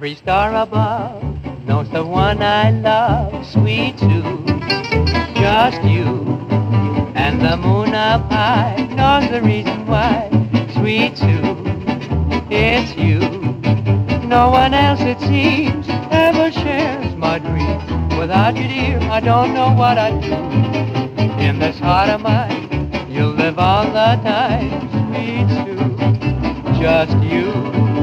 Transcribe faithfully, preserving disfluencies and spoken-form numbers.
Every star above knows the one I love, sweet Sue. Just you. And the moon up high knows the reason why, sweet Sue. It's you. No one else, it seems, ever shares my dreams. Without you, dear, I don't know what I'd do. In this heart of mine, you'll live all the time, sweet Sue. Just you.